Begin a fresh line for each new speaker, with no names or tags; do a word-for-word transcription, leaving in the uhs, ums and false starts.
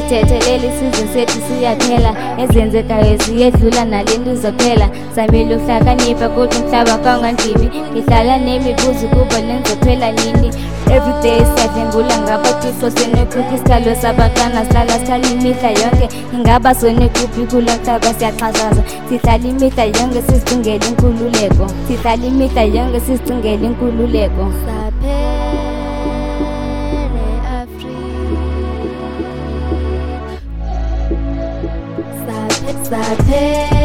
Sithethelele isizwe sethu siyaphela, ezenzekayo ziyedlula nalento izophela. Samile ukuhlakanipha kodwa umhlaba kawungandibi, ngihlala nemibuzo kuba nenzophela nini. Everyday siyadlengula ngabathixo senekuphi isihlalo sabantwana sihlala sihlala imihla yonke. Ingaba sonekuphi kulo mhlaba siyaxhashaza, sihlala imihla yonke sizicingela inkululeko, sihlala imihla yonke sizicingela inkululeko.
Saphele